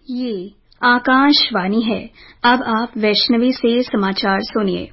ये आकाशवाणी है। अब आप वैष्णवी से समाचार सुनिए।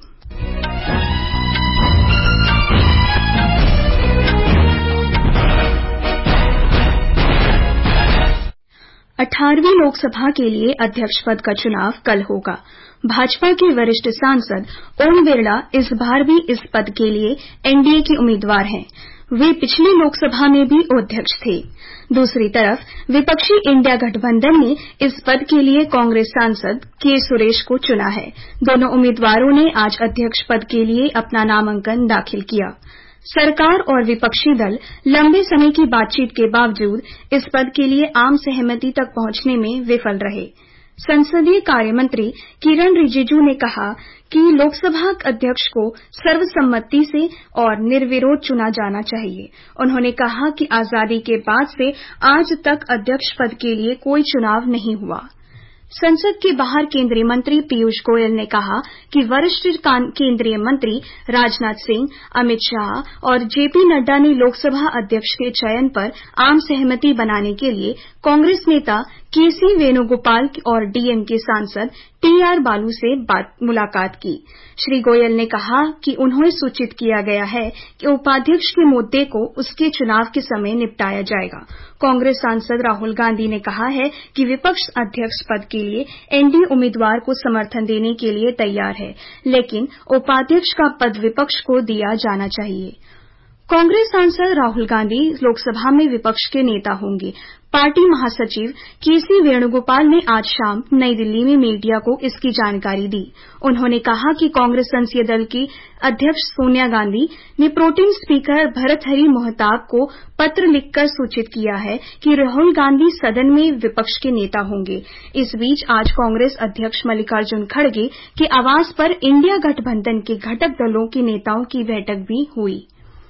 18वीं लोकसभा के लिए अध्यक्ष पद का चुनाव कल होगा। भाजपा के वरिष्ठ सांसद ओम बिरला इस बार भी इस पद के लिए एनडीए के उम्मीदवार हैं। वे पिछली लोकसभा में भी अध्यक्ष थे। दूसरी तरफ विपक्षी इंडिया गठबंधन ने इस पद के लिए कांग्रेस सांसद के सुरेश को चुना है। दोनों उम्मीदवारों ने आज अध्यक्ष पद के लिए अपना नामांकन दाखिल किया। सरकार और विपक्षी दल लंबे समय की बातचीत के बावजूद इस पद के लिए आम सहमति तक पहुंचने में विफल रहे। संसदीय कार्य मंत्री किरण रिजिजू ने कहा कि लोकसभा अध्यक्ष को सर्वसम्मति से और निर्विरोध चुना जाना चाहिए। उन्होंने कहा कि आजादी के बाद से आज तक अध्यक्ष पद के लिए कोई चुनाव नहीं हुआ। संसद के बाहर केंद्रीय मंत्री पीयूष गोयल ने कहा कि वरिष्ठ केंद्रीय मंत्री राजनाथ सिंह, अमित शाह और जेपी नड्डा ने लोकसभा अध्यक्ष के चयन पर आम सहमति बनाने के लिए कांग्रेस नेता केसी वेणुगोपाल और डीएमके सांसद टीआर बालू से मुलाकात की। श्री गोयल ने कहा कि उन्हें सूचित किया गया है कि उपाध्यक्ष के मुद्दे को उसके चुनाव के समय निपटाया जाएगा। कांग्रेस सांसद राहुल गांधी ने कहा है कि विपक्ष अध्यक्ष पद के लिए एनडीए उम्मीदवार को समर्थन देने के लिए तैयार है, लेकिन उपाध्यक्ष का पद विपक्ष को दिया जाना चाहिए। कांग्रेस सांसद राहुल गांधी लोकसभा में विपक्ष के नेता होंगे। पार्टी महासचिव केसी वेणुगोपाल ने आज शाम नई दिल्ली में मीडिया को इसकी जानकारी दी। उन्होंने कहा कि कांग्रेस संसदीय दल की अध्यक्ष सोनिया गांधी ने प्रोटेम स्पीकर भर्तृहरि मोहताब को पत्र लिखकर सूचित किया है कि राहुल गांधी सदन में विपक्ष के नेता होंगे। इस बीच आज कांग्रेस अध्यक्ष मल्लिकार्जुन खड़गे के आवास पर इंडिया गठबंधन के घटक दलों के नेताओं की बैठक भी हुई।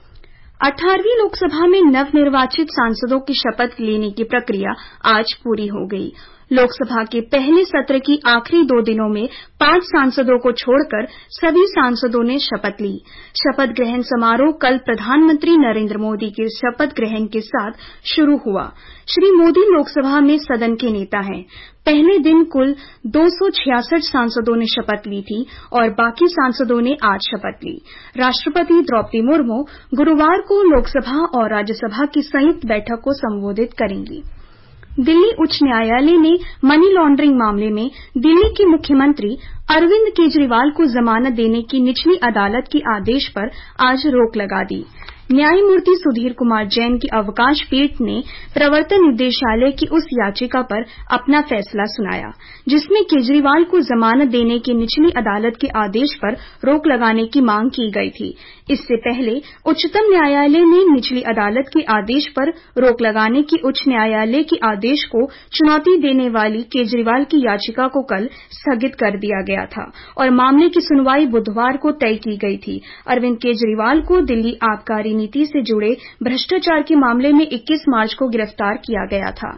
18वीं लोकसभा में नवनिर्वाचित सांसदों की शपथ लेने की प्रक्रिया आज पूरी हो गई। लोकसभा के पहले सत्र की आखिरी 2 दिनों में 5 सांसदों को छोड़कर सभी सांसदों ने शपथ ली। शपथ ग्रहण समारोह कल प्रधानमंत्री नरेंद्र मोदी के शपथ ग्रहण के साथ शुरू हुआ। श्री मोदी लोकसभा में सदन के नेता हैं। पहले दिन कुल 266 सांसदों ने शपथ ली थी और बाकी सांसदों ने आज शपथ ली। राष्ट्रपति द्रौपदी मुर्मू गुरुवार को लोकसभा और राज्यसभा की संयुक्त बैठक को संबोधित करेंगी। दिल्ली उच्च न्यायालय ने मनी लॉन्ड्रिंग मामले में दिल्ली के मुख्यमंत्री अरविंद केजरीवाल को जमानत देने की निचली अदालत के आदेश पर आज रोक लगा दी। न्यायमूर्ति सुधीर कुमार जैन की अवकाश पीठ ने प्रवर्तन निदेशालय की उस याचिका पर अपना फैसला सुनाया जिसमें केजरीवाल को जमानत देने की निचली अदालत के आदेश पर रोक लगाने की मांग की गई थी। इससे पहले उच्चतम न्यायालय ने निचली अदालत के आदेश पर रोक लगाने की उच्च न्यायालय के आदेश को चुनौती देने वाली केजरीवाल की याचिका को कल स्थगित कर दिया गया था और मामले की सुनवाई बुधवार को तय की गई थी। अरविंद केजरीवाल को दिल्ली आबकारी नीति से जुड़े भ्रष्टाचार के मामले में 21 मार्च को गिरफ्तार किया गया था।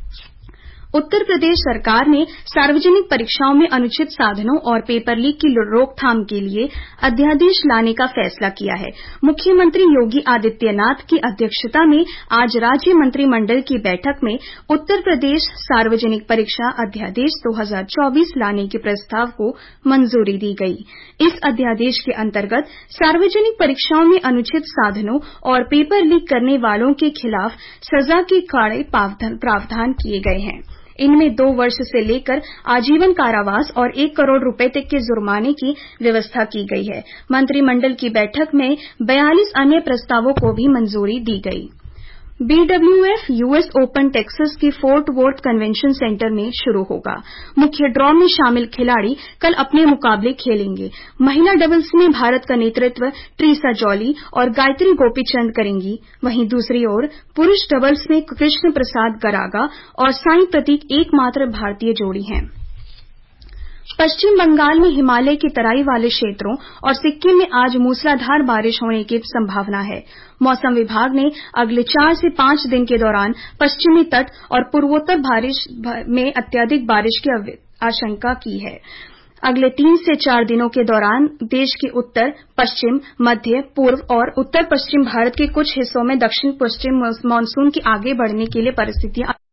उत्तर प्रदेश सरकार ने सार्वजनिक परीक्षाओं में अनुचित साधनों और पेपर लीक की रोकथाम के लिए अध्यादेश लाने का फैसला किया है। मुख्यमंत्री योगी आदित्यनाथ की अध्यक्षता में आज राज्य मंत्रिमंडल की बैठक में उत्तर प्रदेश सार्वजनिक परीक्षा अध्यादेश 2024 लाने के प्रस्ताव को मंजूरी दी गई। इस अध्यादेश के अंतर्गत सार्वजनिक परीक्षाओं में अनुचित साधनों और पेपर लीक करने वालों के खिलाफ सजा के कड़े प्रावधान किए गए हैं। इनमें 2 वर्ष से लेकर आजीवन कारावास और 1 करोड़ रुपए तक के जुर्माने की व्यवस्था की गई है। मंत्रिमंडल की बैठक में 42 अन्य प्रस्तावों को भी मंजूरी दी गई। बीडब्ल्यूएफ यूएस ओपन टेक्सास के फोर्ट वर्थ कन्वेंशन सेंटर में शुरू होगा। मुख्य ड्रॉ में शामिल खिलाड़ी कल अपने मुकाबले खेलेंगे। महिला डबल्स में भारत का नेतृत्व ट्रीसा जॉली और गायत्री गोपीचंद करेंगी। वहीं दूसरी ओर पुरुष डबल्स में कृष्ण प्रसाद गरागा और साई प्रतीक एकमात्र भारतीय जोड़ी हैं। पश्चिम बंगाल में हिमालय के तराई वाले क्षेत्रों और सिक्किम में आज मूसलाधार बारिश होने की संभावना है। मौसम विभाग ने अगले 4 से 5 दिन के दौरान पश्चिमी तट और पूर्वोत्तर में अत्यधिक बारिश की आशंका की है। अगले 3 से 4 दिनों के दौरान देश के उत्तर, पश्चिम, मध्य, पूर्व और उत्तर पश्चिम भारत के कुछ हिस्सों में दक्षिण पश्चिम मानसून के आगे बढ़ने के लिए परिस्थितियां